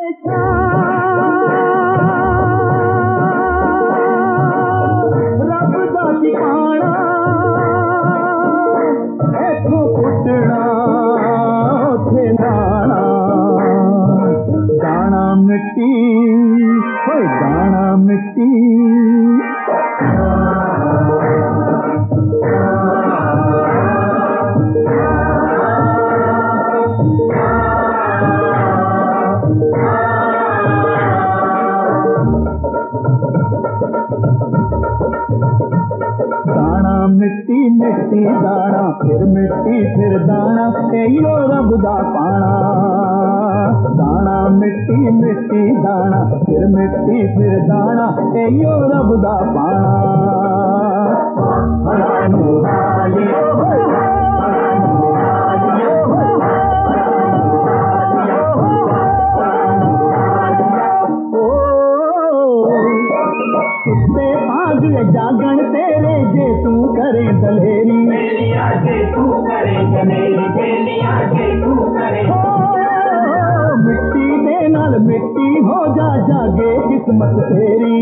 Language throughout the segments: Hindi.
रब दा ठिकाना इथों पुटना उथे दाना, दाना मिट्टी दाना मिट्टी। दाना मिट्टी मिट्टी दाना फिर मिट्टी फिर दाना, यो रब दा पाना। दाना मिट्टी मिट्टी दाना फिर मिट्टी फिर दाना, यो रब दा पाना। कितने भाग जागन तेरे जे तू करे दलेरी, मिट्टी दे नाल मिट्टी हो जा जागे किस्मत तेरी,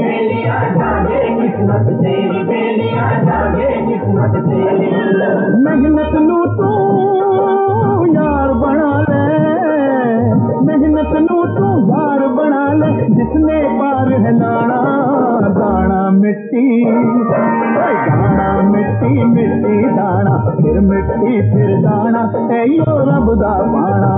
मेहनत नू तू यार बना ले, मेहनत नू तू यार बना ले, जिसने पार है लाना। दाना मिट्टी दाना मिट्टी मिट्टी दाना फिर मिट्टी फिर दाना, यो रब दा पाना।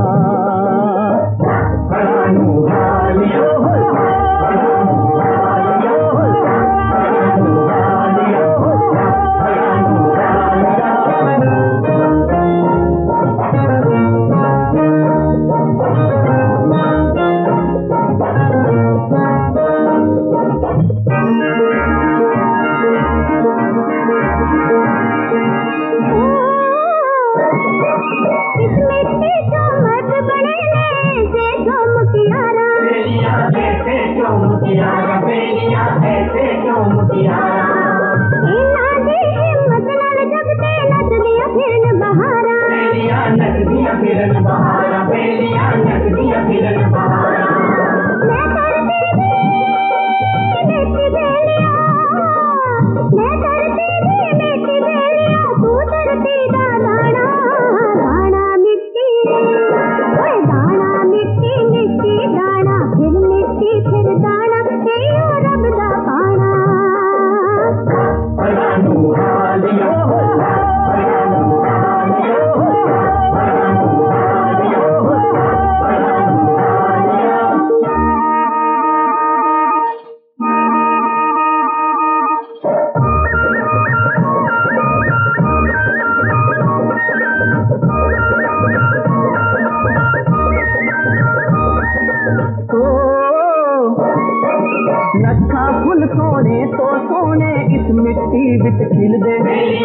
लखा फुल सोने तो सोने इस मिट्टी विच खिल दे,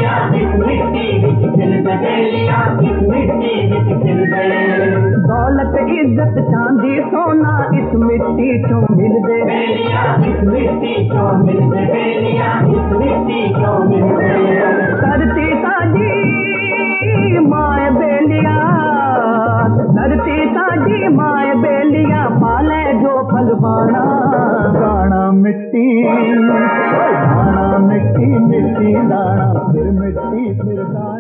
दौलत इज्जत चांदी सोना इस मिट्टी चों मिल दे, धरती साजी माए बेलिया, धरती साजी माए बेलिया, पाले जो फल पाना। दाना मिट्टी मिट्टी दाना फिर मिट्टी फिर दाना।